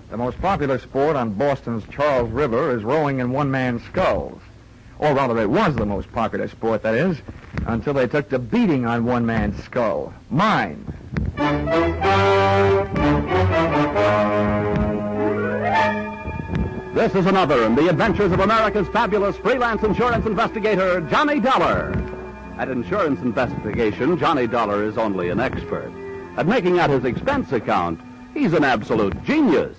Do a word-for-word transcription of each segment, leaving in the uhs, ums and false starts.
The most popular sport on Boston's Charles River is rowing in one-man sculls. Or rather, it was the most popular sport, that is, until they took to beating on one man's skull. Mine. This is another in the adventures of America's fabulous freelance insurance investigator, Johnny Dollar. At insurance investigation, Johnny Dollar is only an expert. At making out his expense account, he's an absolute genius.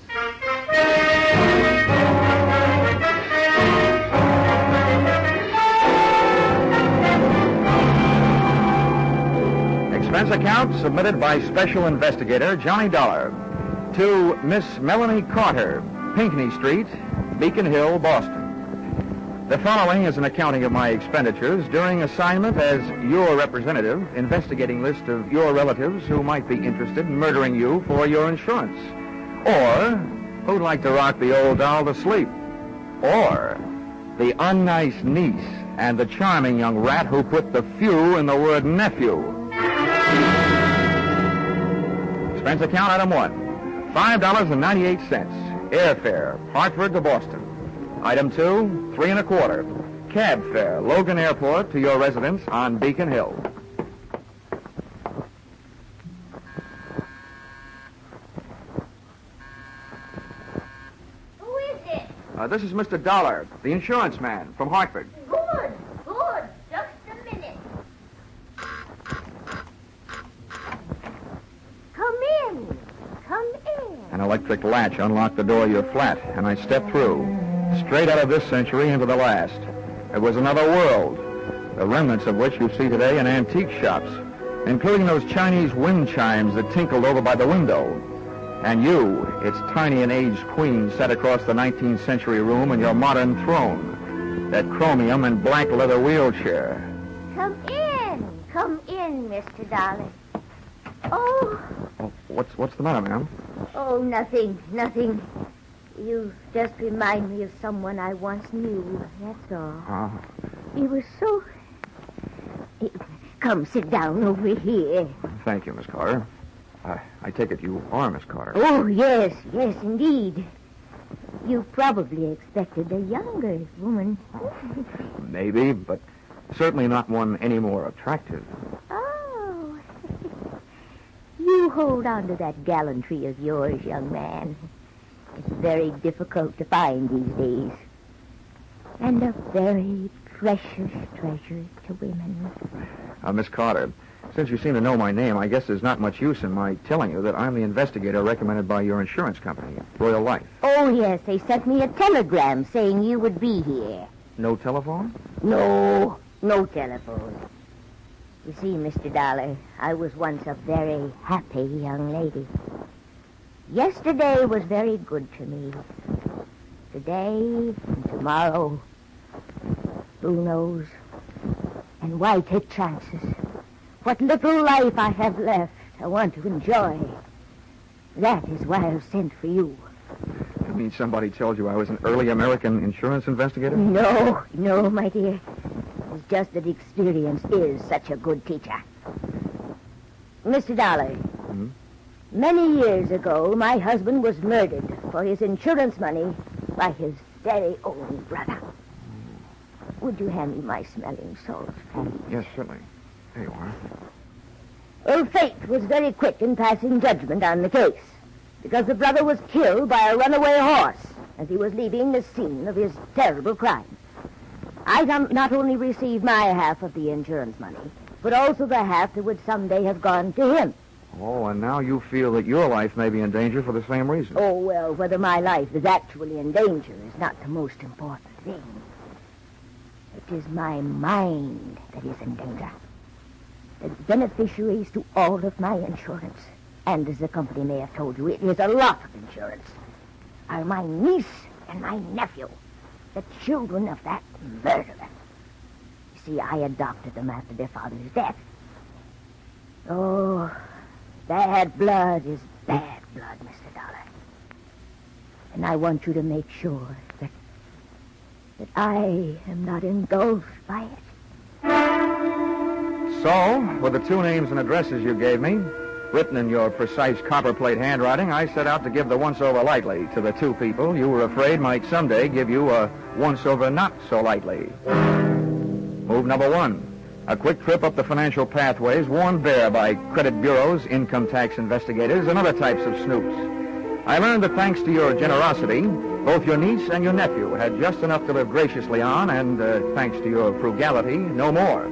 Expense account submitted by Special Investigator Johnny Dollar to Miss Melanie Carter, Pinckney Street, Beacon Hill, Boston. The following is an accounting of my expenditures during assignment as your representative, investigating list of your relatives who might be interested in murdering you for your insurance, or who'd like to rock the old doll to sleep, or the unnice niece and the charming young rat who put the few in the word nephew. Expense account item one, five dollars and ninety-eight cents. Airfare, Hartford to Boston. Item two, three and a quarter. Cab fare, Logan Airport to your residence on Beacon Hill. Who is it? Uh, this is Mister Dollar, the insurance man from Hartford. Good, good. Just a minute. Come in. Come in. An electric latch unlocked the door of your flat, and I stepped through, straight out of this century into the last. It was another world, the remnants of which you see today in antique shops, including those Chinese wind chimes that tinkled over by the window. And you, its tiny and aged queen, sat across the nineteenth century room in your modern throne, that chromium and black leather wheelchair. Come in. Come in, Mister Dollar. Oh. Oh, what's what's the matter, ma'am? Oh, nothing, nothing. You just remind me of someone I once knew, that's all. Uh, He was so... Come, sit down over here. thank you, Miss Carter. I, I take it you are Miss Carter. Oh, yes, yes, indeed. You probably expected a younger woman. Maybe, but certainly not one any more attractive. Oh. You hold on to that gallantry of yours, young man. It's very difficult to find these days. And a very precious treasure to women. Uh, Miss Carter, since you seem to know my name, I guess there's not much use in my telling you that I'm the investigator recommended by your insurance company, Royal Life. Oh, yes, they sent me a telegram saying you would be here. No telephone? No, no telephone. You see, Mister Dollar, I was once a very happy young lady. Yesterday was very good to me. Today and tomorrow, who knows? And why take chances? What little life I have left, I want to enjoy. That is why I've sent for you. You mean somebody told you I was an early American insurance investigator? No, no, my dear. It's just that experience is such a good teacher. Mister Dollar, Hmm? many years ago, my husband was murdered for his insurance money by his very own brother. Would you hand me my smelling salts, Patty? Yes, certainly. There you are. Well, fate was very quick in passing judgment on the case, because the brother was killed by a runaway horse as he was leaving the scene of his terrible crime. I don't- not only received my half of the insurance money, but also the half that would someday have gone to him. Oh, and now you feel that your life may be in danger for the same reason. Oh, well, whether my life is actually in danger is not the most important thing. It is my mind that is in danger. The beneficiaries to all of my insurance, and as the company may have told you, it is a lot of insurance, are my niece and my nephew, the children of that murderer. You see, I adopted them after their father's death. Oh, bad blood is bad blood, Mister Dollar. And I want you to make sure that that I am not engulfed by it. So, with the two names and addresses you gave me, Written in your precise copperplate handwriting, I set out to give the once-over lightly to the two people you were afraid might someday give you a once-over not so lightly. Move number one. A quick trip up the financial pathways worn bare by credit bureaus, income tax investigators, and other types of snoops. I learned that thanks to your generosity, both your niece and your nephew had just enough to live graciously on, and uh, thanks to your frugality, no more.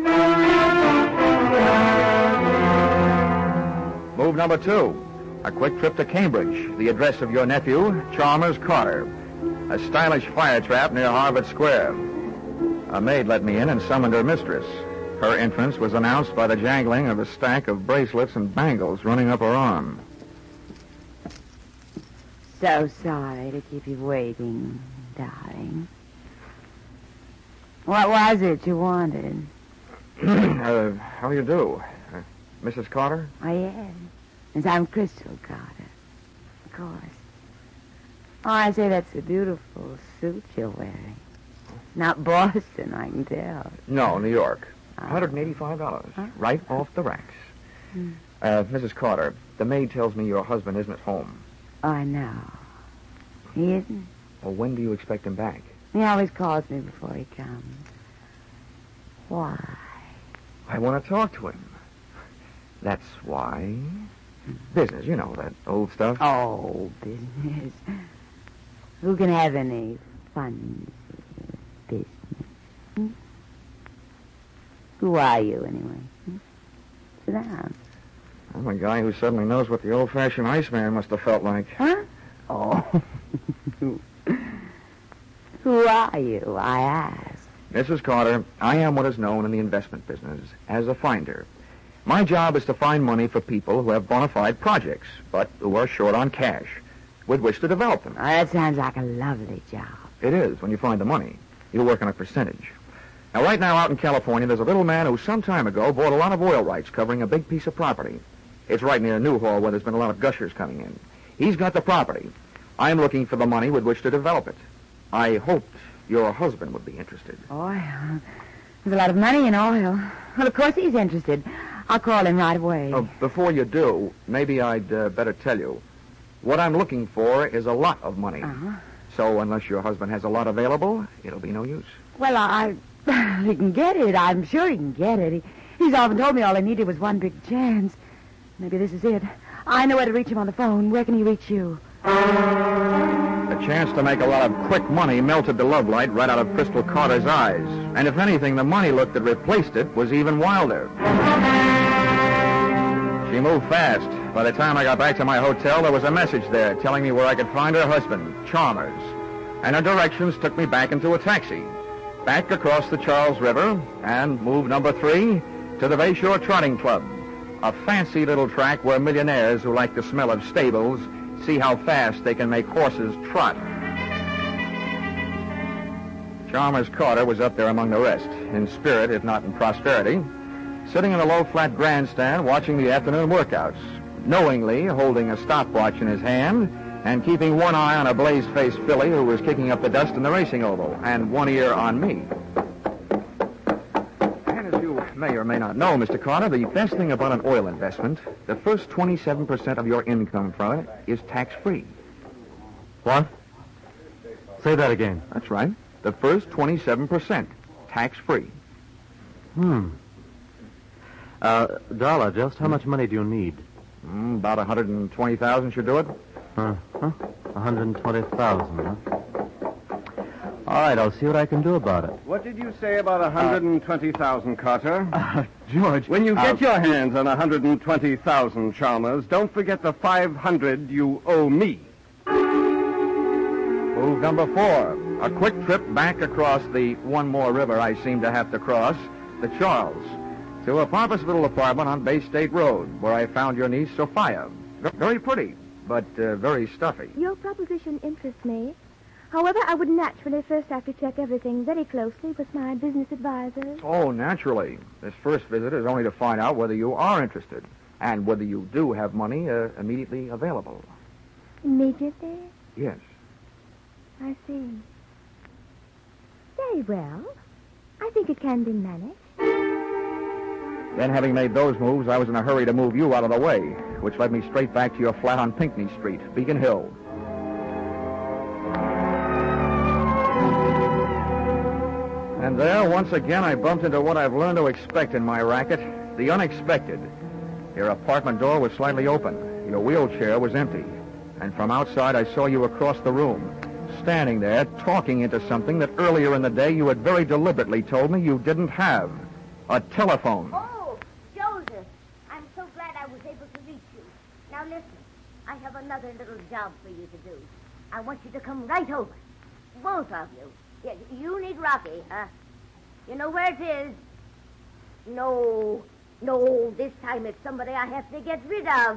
Move number two. A quick trip to Cambridge, the address of your nephew, Chalmers Carter. A stylish fire trap near Harvard Square. A maid let me in and summoned her mistress. Her entrance was announced by the jangling of a stack of bracelets and bangles running up her arm. So sorry to keep you waiting, darling. What was it you wanted? uh, how do you do? Uh, Missus Carter? I am. Yes, I'm Crystal Carter. Of course. Oh, I say that's a beautiful suit you're wearing. Not Boston, I can tell. No, New York. Uh, one hundred eighty-five dollars. Huh? Right off the racks. Hmm. Uh, Missus Carter, the maid tells me your husband isn't at home. Oh, I know. He isn't? Well, when do you expect him back? He always calls me before he comes. Why? I want to talk to him. That's why. Business, you know, that old stuff. Oh, business. Who can have any fun business? Hmm? Who are you, anyway? Hmm? Sit down. I'm a guy who suddenly knows what the old-fashioned Iceman must have felt like. Huh? Oh. Who are you, I ask? Missus Carter, I am what is known in the investment business as a finder. My job is to find money for people who have bona fide projects, but who are short on cash, with which to develop them. Oh, that sounds like a lovely job. It is, when you find the money. You work on a percentage. Now, right now out in California, there's a little man who some time ago bought a lot of oil rights covering a big piece of property. It's right near Newhall, where there's been a lot of gushers coming in. He's got the property. I'm looking for the money with which to develop it. I hoped your husband would be interested. Oil? There's a lot of money in oil. Well, of course he's interested. I'll call him right away. Uh, before you do, maybe I'd uh, better tell you. What I'm looking for is a lot of money. Uh-huh. So unless your husband has a lot available, it'll be no use. Well, I... he can get it. I'm sure he can get it. He, he's often told me all he needed was one big chance. Maybe this is it. I know where to reach him on the phone. Where can he reach you? The chance to make a lot of quick money melted the love light right out of Crystal Carter's eyes. And if anything, the money look that replaced it was even wilder. She moved fast. By the time I got back to my hotel, there was a message there telling me where I could find her husband, Chalmers. And her directions took me back into a taxi, back across the Charles River, and move number three to the Bayshore Trotting Club, a fancy little track where millionaires who like the smell of stables see how fast they can make horses trot. Chalmers Carter was up there among the rest, in spirit if not in prosperity, sitting in a low-flat grandstand watching the afternoon workouts, knowingly holding a stopwatch in his hand and keeping one eye on a blaze-faced filly who was kicking up the dust in the racing oval, and one ear on me. And as you may or may not know, Mister Carter, the best thing about an oil investment, the first twenty-seven percent of your income from it is tax-free. What? Say that again. That's right. The first twenty-seven percent, tax-free. Hmm. Uh, Darla, just how much money do you need? Mm, about one hundred twenty thousand dollars should do it. Uh, huh? one hundred twenty thousand dollars, huh? All right, I'll see what I can do about it. What did you say about one hundred twenty thousand, Carter? Uh, George... When you get uh, your hands on one hundred twenty thousand, Chalmers, don't forget the five hundred you owe me. Move number four. A quick trip back across the one more river I seem to have to cross, the Charles, to a pompous little apartment on Bay State Road, where I found your niece, Sophia. Very pretty, but uh, very stuffy. Your proposition interests me. However, I would naturally first have to check everything very closely with my business advisors. Oh, naturally. This first visit is only to find out whether you are interested and whether you do have money uh, immediately available. Immediately? Yes. I see. Very well. I think it can be managed. Then, having made those moves, I was in a hurry to move you out of the way, which led me straight back to your flat on Pinckney Street, Beacon Hill. And there, once again, I bumped into what I've learned to expect in my racket, the unexpected. Your apartment door was slightly open. Your wheelchair was empty. And from outside, I saw you across the room, standing there, talking into something that earlier in the day you had very deliberately told me you didn't have. A telephone. Oh, Joseph, I'm so glad I was able to reach you. Now listen, I have another little job for you to do. I want you to come right over. Both of you. Yeah, you need Rocky, huh? You know where it is? No, no, this time it's somebody I have to get rid of.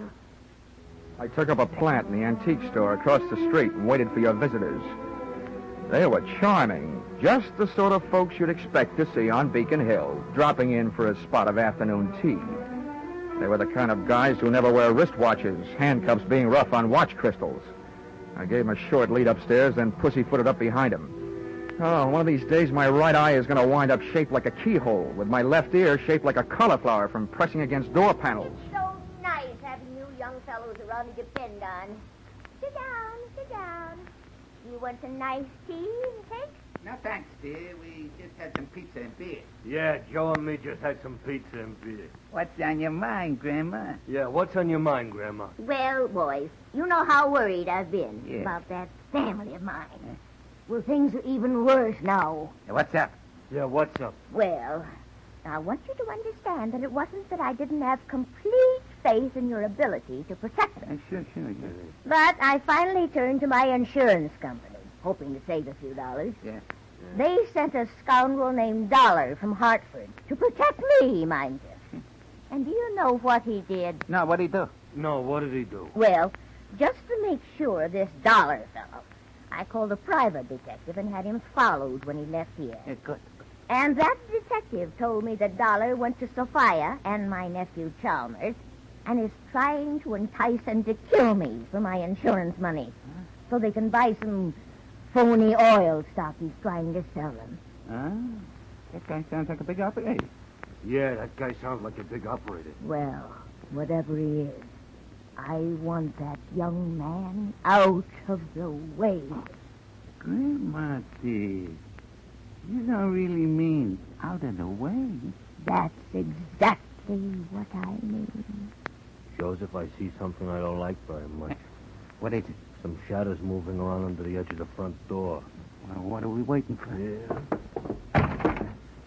I took up a plant in the antique store across the street and waited for your visitors. They were charming. Just the sort of folks you'd expect to see on Beacon Hill, dropping in for a spot of afternoon tea. They were the kind of guys who never wear wristwatches, handcuffs being rough on watch crystals. I gave him a short lead upstairs, then pussyfooted up behind him. Oh, one of these days my right eye is going to wind up shaped like a keyhole, with my left ear shaped like a cauliflower from pressing against door panels. So nice having you young fellows around to depend on. Sit down, sit down. You want some nice tea and cake? No, thanks, dear. We just had some pizza and beer. Yeah, Joe and me just had some pizza and beer. What's on your mind, Grandma? Yeah, what's on your mind, Grandma? Well, boys, you know how worried I've been Yeah. about that family of mine. Well, things are even worse now. What's up? Yeah, what's up? Well, I want you to understand that it wasn't that I didn't have complete faith in your ability to protect them. Uh, sure, sure, yeah. But I finally turned to my insurance company, hoping to save a few dollars. Yeah. They sent a scoundrel named Dollar from Hartford to protect me, mind you. And do you know what he did? No, what'd he do? No, what did he do? Well, just to make sure this Dollar fellow, I called a private detective and had him followed when he left here. Yeah, good. And that detective told me that Dollar went to Sophia and my nephew Chalmers and is trying to entice them to kill me for my insurance money huh? so they can buy some phony oil stock he's trying to sell them. Ah, that guy sounds like a big operator. Yeah, that guy sounds like a big operator. Well, whatever he is, I want that young man out of the way. Grandma, dear, you don't really mean out of the way. That's exactly what I mean. Joseph, I see something I don't like very much. What is it? Some shadows moving around under the edge of the front door. Well, what are we waiting for? Yeah.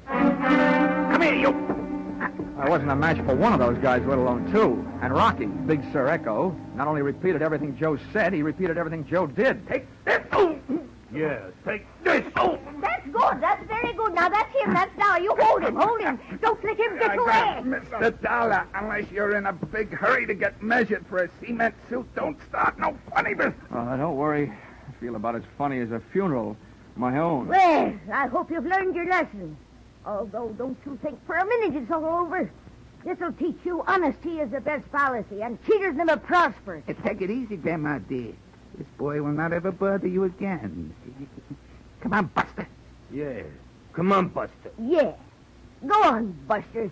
Come here, you! I wasn't a match for one of those guys, let alone two. And Rocky, Big Sir Echo, not only repeated everything Joe said, he repeated everything Joe did. Take this! Oh! Yeah, take This! Oh! That's good. That's very good. Now, that's him. That's Dollar. You hold him. Hold him. Don't let him get away. Mister Dollar, unless you're in a big hurry to get measured for a cement suit, don't start no funny business. Oh, don't worry. I feel about as funny as a funeral. My own. Well, I hope you've learned your lesson. Although, don't you think for a minute it's all over. This'll teach you honesty is the best policy, and cheaters never prosper. Hey, take it easy, Grandma, dear. This boy will not ever bother you again. Come on, Buster. Yeah. Come on, Buster. Yeah. Go on, Buster.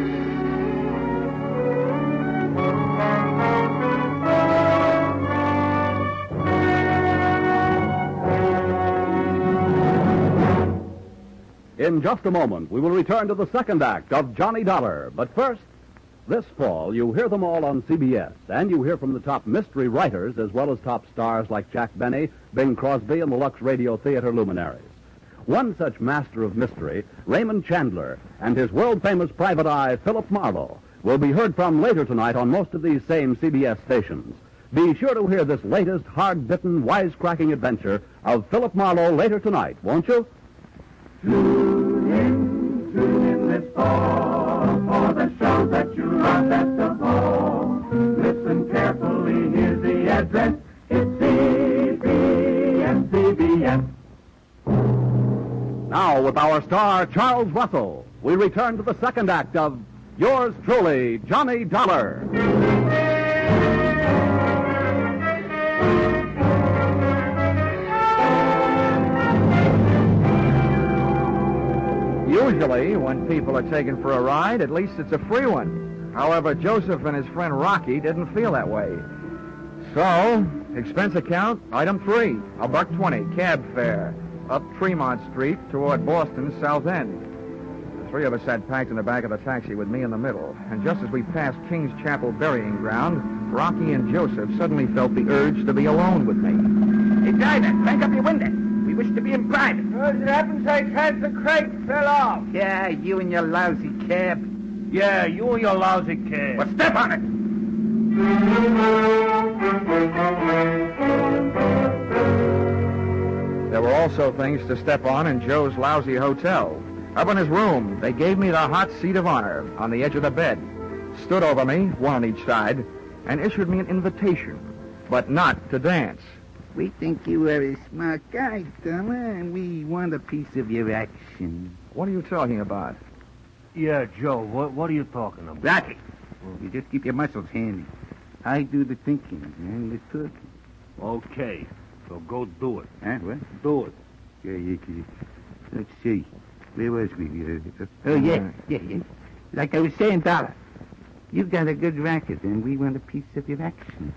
In just a moment, we will return to the second act of Johnny Dollar. But first, this fall, you hear them all on C B S, and you hear from the top mystery writers as well as top stars like Jack Benny, Bing Crosby, and the Lux Radio Theater luminaries. One such master of mystery, Raymond Chandler, and his world-famous private eye, Philip Marlowe, will be heard from later tonight on most of these same C B S stations. Be sure to hear this latest hard-bitten, wisecracking adventure of Philip Marlowe later tonight, won't you? Tune in, tune in this fall for the show that you love best of all. Listen carefully, here's the address. It's C B S, C B S. Now, with our star, Charles Russell, we return to the second act of Yours Truly, Johnny Dollar. Usually, when people are taken for a ride, at least it's a free one. However, Joseph and his friend Rocky didn't feel that way. So, expense account, item three, a buck twenty, cab fare, up Tremont Street toward Boston's South End. The three of us sat packed in the back of the taxi with me in the middle. And just as we passed King's Chapel burying ground, Rocky and Joseph suddenly felt the urge to be alone with me. Hey, driver, crank up your window. We wish to be in private. As it happens, I can't. The crank fell off. Yeah, you and your lousy cab. Yeah, you and your lousy cab. Well, step on it. There were also things to step on in Joe's lousy hotel. Up in his room, they gave me the hot seat of honor on the edge of the bed, stood over me, one on each side, and issued me an invitation, but not to dance. We think you are a smart guy, Dollar, and we want a piece of your action. What are you talking about? Yeah, Joe, what, what are you talking about? Rocky, you just keep your muscles handy. I do the thinking and the talking. Okay, so go do it. Huh? What? Do it. Yeah, yeah, yeah. Let's see. Where was we? Uh, oh, yeah, yeah, yeah. Like I was saying, Dollar, you got a good racket, and we want a piece of your action.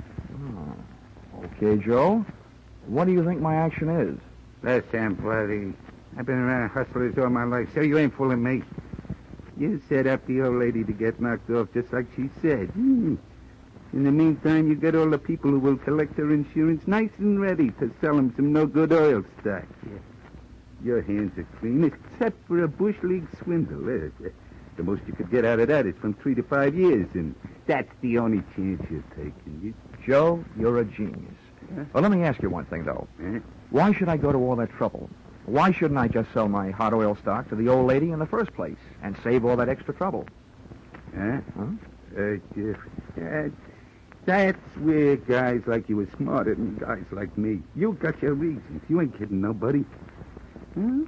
Oh. Okay, Joe. What do you think my action is? Listen, buddy, I've been around hustlers all my life, so you ain't fooling me. You set up the old lady to get knocked off just like she said. Hmm. In the meantime, you get all the people who will collect her insurance nice and ready to sell them some no-good oil stock. Yeah. Your hands are clean, except for a bush league swindle. Eh? The most you could get out of that is from three to five years, and that's the only chance you're taking. You... Joe, you're a genius. Huh? Well, let me ask you one thing, though. Eh? Why should I go to all that trouble? Why shouldn't I just sell my hot oil stock to the old lady in the first place and save all that extra trouble? Huh? Huh? Uh, yeah, uh, that's where guys like you are smarter than guys like me. You got your reasons. You ain't kidding nobody. Huh?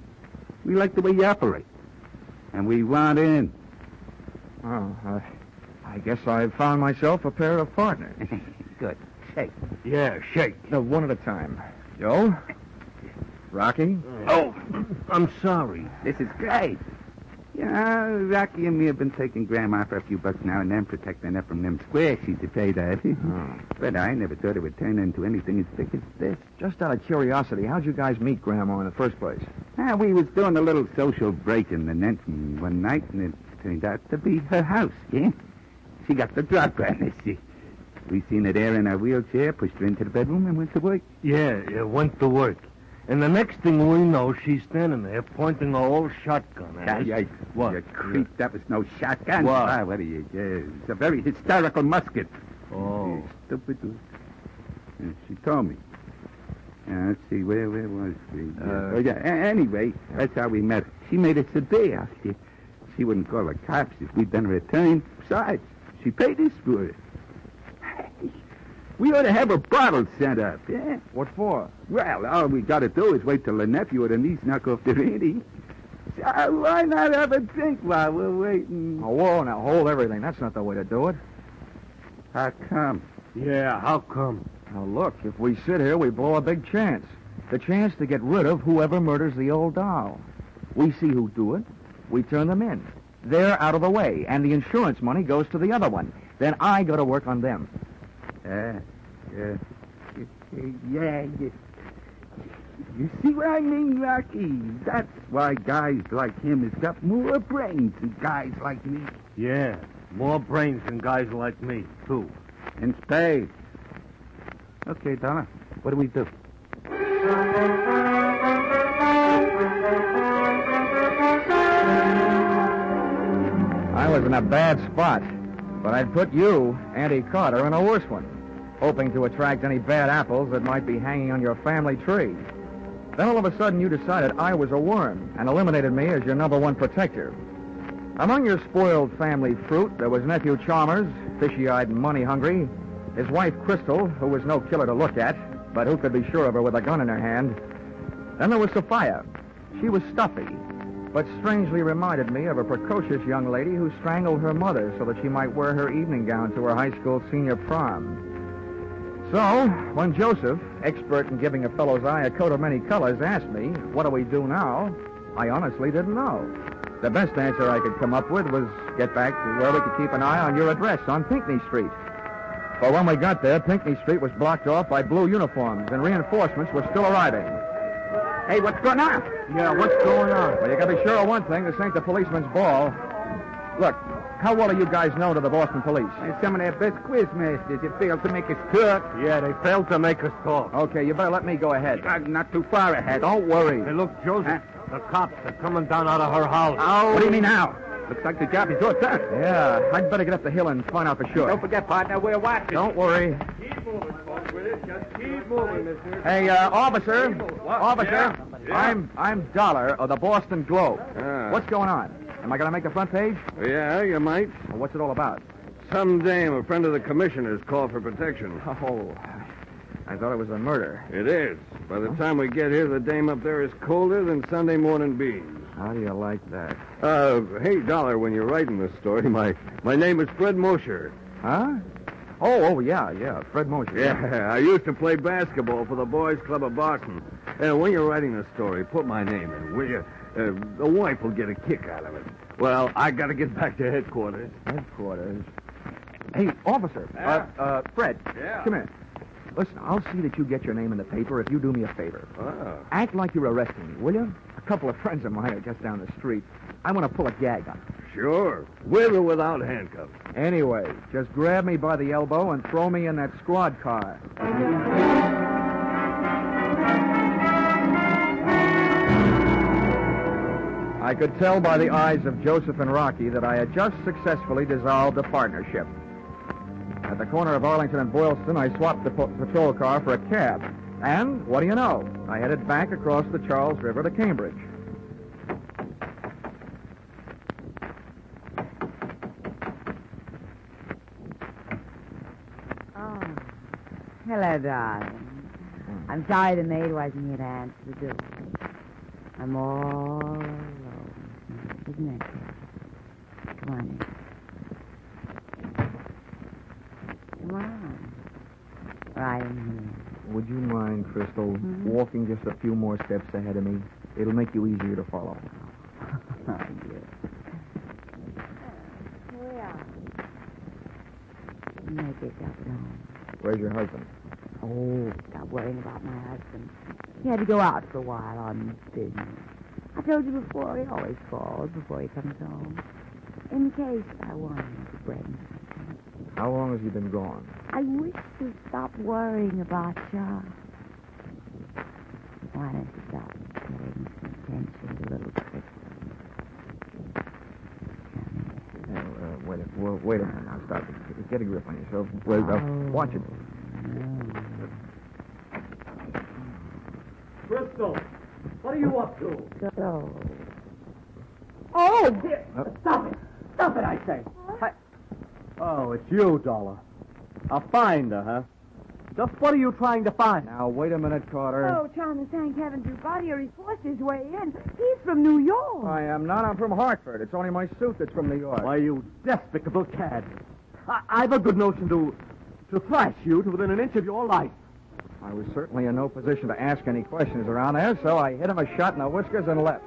We like the way you operate. And we want in. Oh, uh, I guess I've found myself a pair of partners. Good. Shake. Yeah, shake. No, one at a time. Joe? Rocky? Oh, I'm sorry. This is great. Yeah, Rocky and me have been taking Grandma for a few bucks now and then, protecting her from them squares she's afraid of. Oh. But I never thought it would turn into anything as thick as this. Just out of curiosity, how'd you guys meet Grandma in the first place? Ah, we was doing a little social break-in the Nenton one night, and it turned out to be her house, yeah? She got the drop on us. She, we seen her there in her wheelchair, pushed her into the bedroom, and went to work. Yeah, it went to work. And the next thing we know, she's standing there pointing her old shotgun at us. Yeah, yeah. What? You creep, that was no shotgun. What? Ah, what are you? Yeah, it's a very hysterical musket. Oh. Yeah, stupid. Yeah, she told me. Yeah, let's see, where where was we? Uh, oh, yeah, a- anyway, that's how we met. She made us a deal. She, she wouldn't call the cops if we'd done her a turn. Besides, she paid us for it. We ought to have a bottle sent up, yeah? What for? Well, all we got to do is wait till the nephew or the niece knock off their ante. So why not have a drink while we're waiting? Oh, whoa, now hold everything. That's not the way to do it. How come? Yeah, how come? Now, look, if we sit here, we blow a big chance. The chance to get rid of whoever murders the old doll. We see who do it. We turn them in. They're out of the way, and the insurance money goes to the other one. Then I go to work on them. Uh, yeah. Yeah, yeah. You see what I mean, Rocky? That's why guys like him has got more brains than guys like me. Yeah, more brains than guys like me, too. In spades. Okay, Donna, what do we do? I was in a bad spot, but I'd put you, Auntie Carter, in a worse one, hoping to attract any bad apples that might be hanging on your family tree. Then all of a sudden you decided I was a worm and eliminated me as your number one protector. Among your spoiled family fruit, there was nephew Chalmers, fishy-eyed and money-hungry, his wife Crystal, who was no killer to look at, but who could be sure of her with a gun in her hand. Then there was Sophia. She was stuffy, but strangely reminded me of a precocious young lady who strangled her mother so that she might wear her evening gown to her high school senior prom. So, when Joseph, expert in giving a fellow's eye a coat of many colors, asked me, what do we do now, I honestly didn't know. The best answer I could come up with was get back to where we could keep an eye on your address on Pinckney Street. But when we got there, Pinckney Street was blocked off by blue uniforms, and reinforcements were still arriving. Hey, what's going on? Yeah, what's going on? Well, you gotta be sure of one thing. This ain't the policeman's ball. Look, how well are you guys known to the Boston police? They're some of their best quiz masters. They failed to make us talk. Yeah, they failed to make us talk. Okay, you better let me go ahead. Uh, not too far ahead. Don't worry. Hey, look, Joseph, Huh? the cops are coming down out of her house. Oh. What do you mean now? Looks like the job is your turn. Yeah, I'd better get up the hill and find out for sure. Don't forget, partner, we're watching. Don't worry. Keep moving, folks, with it. Just keep moving, mister. Hey, uh, officer. What? Officer. Yeah? Yeah. I'm I'm Dollar of the Boston Globe. Ah. What's going on? Am I going to make the front page? Yeah, you might. Well, what's it all about? Some dame, a friend of the commissioner's, called for protection. Oh, I thought it was a murder. It is. By the time we get here, the dame up there is colder than Sunday morning beans. How do you like that? Uh, hey, Dollar, when you're writing this story, my, my name is Fred Mosher. Huh? Oh, oh, yeah, yeah, Fred Mosher. Yeah, I used to play basketball for the Boys Club of Boston. And when you're writing this story, put my name in, will you? Uh, the wife will get a kick out of it. Well, I got to get back to headquarters. Headquarters. Hey, officer. Yeah? Uh, uh, Fred. Yeah? Come here. Listen, I'll see that you get your name in the paper if you do me a favor. Oh. Act like you're arresting me, will you? A couple of friends of mine are just down the street. I want to pull a gag on them. Sure. With or without handcuffs. Anyway, just grab me by the elbow and throw me in that squad car. I could tell by the eyes of Joseph and Rocky that I had just successfully dissolved a partnership. At the corner of Arlington and Boylston, I swapped the po- patrol car for a cab. And, what do you know? I headed back across the Charles River to Cambridge. Oh. Hello, darling. I'm sorry the maid wasn't here to answer the door. I'm all alone. Isn't it, Kate? Come on in. Come on. Right in here. Would you mind, Crystal, Mhm. walking just a few more steps ahead of me? It'll make you easier to follow. Oh, dear. Here we are. Make yourself at home. Where's your husband? Oh, stop worrying about my husband. He had to go out for a while on business. I told you before, he always calls before he comes home. In case I wanted to bring something. How long has he been gone? I wish to stop worrying about you. Why don't you stop paying some attention to little Crystal? Uh, uh, wait, a, well, wait a minute now. Stop it. Get a grip on yourself. Wait, uh, Oh. watch it. Crystal, what are you up to? So, Oh, dear. Uh, Stop it. Stop it, I say. I... Oh, it's you, Dollar. A finder, huh? Just what are you trying to find? Now, wait a minute, Carter. Oh, Thomas, thank heaven you got here. He forced his way in. He's from New York. I am not. I'm from Hartford. It's only my suit that's from New York. Why, you despicable cad. I- I've a good notion to to thrash you to within an inch of your life. I was certainly in no position to ask any questions around there, so I hit him a shot in the whiskers and left.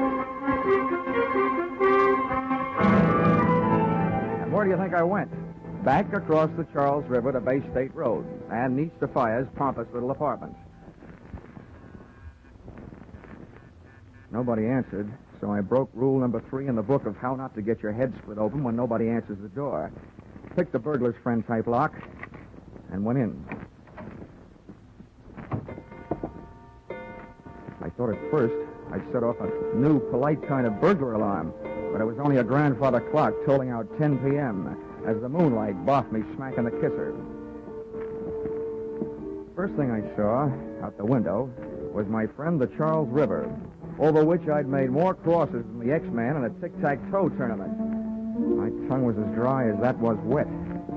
And where do you think I went? Back across the Charles River to Bay State Road and Nice Sophia's pompous little apartments. Nobody answered, so I broke rule number three in the book of how not to get your head split open when nobody answers the door. Picked the burglar's friend type lock and went in. I thought at first I'd set off a new, polite kind of burglar alarm, but it was only a grandfather clock tolling out ten p.m. as the moonlight boffed me smack in the kisser. First thing I saw out the window was my friend the Charles River, over which I'd made more crosses than the X-Man in a tic-tac-toe tournament. My tongue was as dry as that was wet.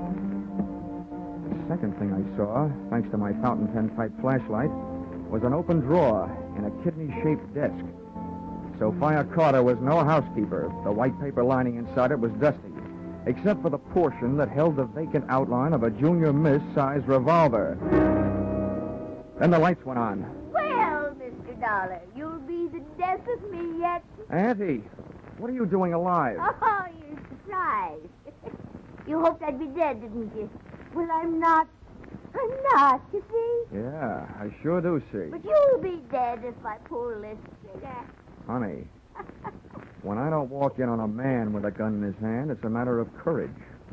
The second thing I saw, thanks to my fountain pen-type flashlight, was an open drawer in a kidney-shaped desk. Sophia Carter was no housekeeper. The white paper lining inside it was dusty, except for the portion that held the vacant outline of a junior miss-sized revolver. Then the lights went on. Well, Mister Dollar, you'll be the death of me yet. Auntie, What are you doing alive? Oh, you're surprised. You hoped I'd be dead, didn't you? Well, I'm not. I'm not, you see? Yeah, I sure do see. But you'll be dead if I pull this trigger. Honey, when I don't walk in on a man with a gun in his hand, it's a matter of courage.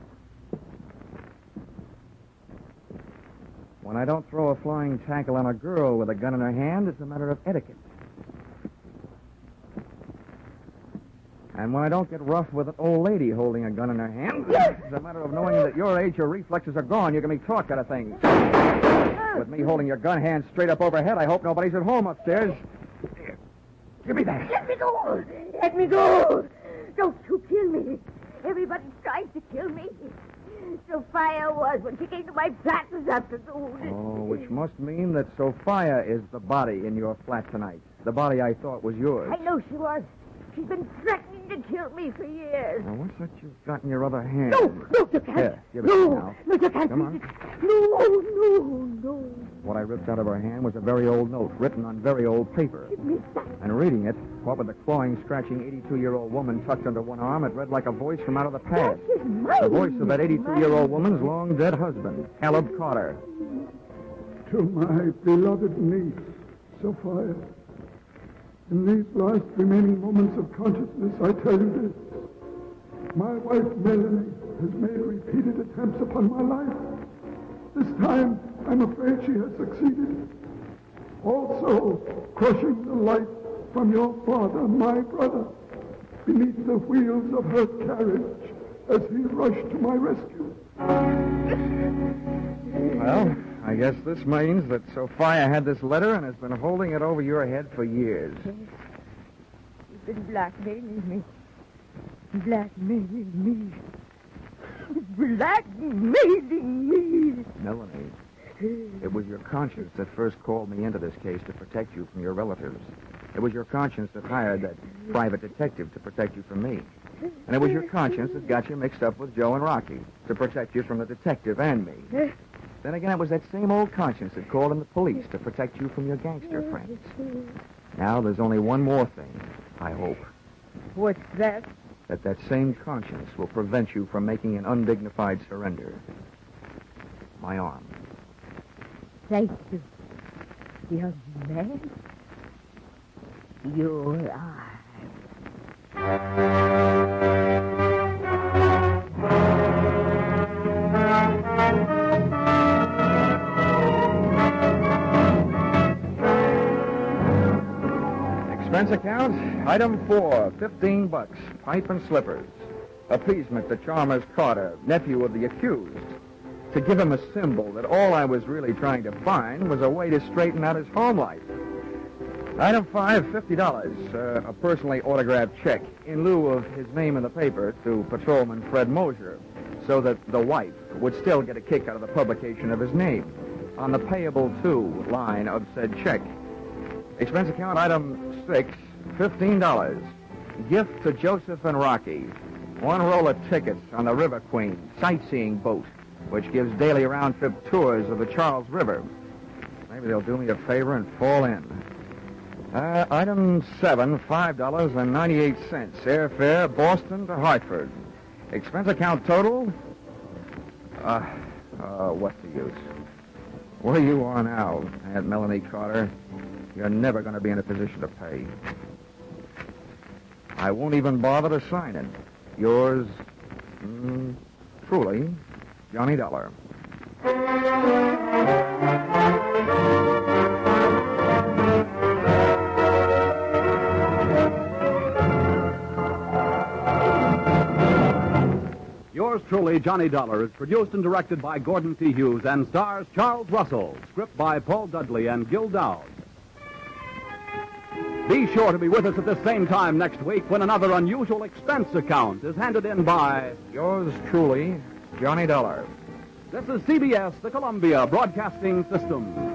When I don't throw a flying tackle on a girl with a gun in her hand, it's a matter of etiquette. And when I don't get rough with an old lady holding a gun in her hand, it's a matter of knowing that your age, your reflexes are gone. You can be taught kind of things. With me holding your gun hand straight up overhead, I hope nobody's at home upstairs. Here, give me that. Let me go. Let me go. Don't you kill me. Everybody tries to kill me. Sophia was when she came to my flat this afternoon. Oh, which must mean that Sophia is the body in your flat tonight. The body I thought was yours. I know she was. She's been threatening to kill me for years. Now, what's that you've got in your other hand? No, no, you can't. Here, give it no, now. No, you can't. Come on. No, no, no. What I ripped out of her hand was a very old note, written on very old paper. Give me that. And reading it, what with the clawing, scratching eighty-two-year-old woman tucked under one arm, it read like a voice from out of the past. That is mine. The voice of that eighty-two-year-old woman's long-dead husband, Caleb Carter. To my beloved niece, Sophia, in these last remaining moments of consciousness, I tell you this. My wife, Melanie, has made repeated attempts upon my life. This time, I'm afraid she has succeeded. Also, crushing the life from your father, my brother, beneath the wheels of her carriage as he rushed to my rescue. Well, I guess this means that Sophia had this letter and has been holding it over your head for years. You've been blackmailing me. Blackmailing me. Blackmailing me. Melanie, it was your conscience that first called me into this case to protect you from your relatives. It was your conscience that hired that private detective to protect you from me. And it was your conscience that got you mixed up with Joe and Rocky to protect you from the detective and me. Then again, it was that same old conscience that called in the police to protect you from your gangster friends. Now there's only one more thing, I hope. What's that? That that same conscience will prevent you from making an undignified surrender. My arm. Thank you, young man. Your arm. Expense account, item four, fifteen bucks, pipe and slippers. Appeasement to Chalmers Carter, nephew of the accused. To give him a symbol that all I was really trying to find was a way to straighten out his home life. Item five, fifty dollars, uh, a personally autographed check in lieu of his name in the paper to Patrolman Fred Mosier, so that the wife would still get a kick out of the publication of his name on the payable to line of said check. Expense account item six, fifteen dollars. Gift to Joseph and Rocky. One roll of tickets on the River Queen sightseeing boat, which gives daily round-trip tours of the Charles River. Maybe they'll do me a favor and fall in. Uh, item seven, five dollars and ninety-eight cents. Airfare, Boston to Hartford. Expense account total? Uh, uh, what's the use? Where you are now, Aunt Melanie Carter, you're never going to be in a position to pay. I won't even bother to sign it. Yours, mm, truly, Johnny Dollar. Yours truly, Johnny Dollar, is produced and directed by Gordon T. Hughes and stars Charles Russell. Script by Paul Dudley and Gil Dowd. Be sure to be with us at the same time next week when another unusual expense account is handed in by... Yours truly, Johnny Dollar. This is C B S, the Columbia Broadcasting System.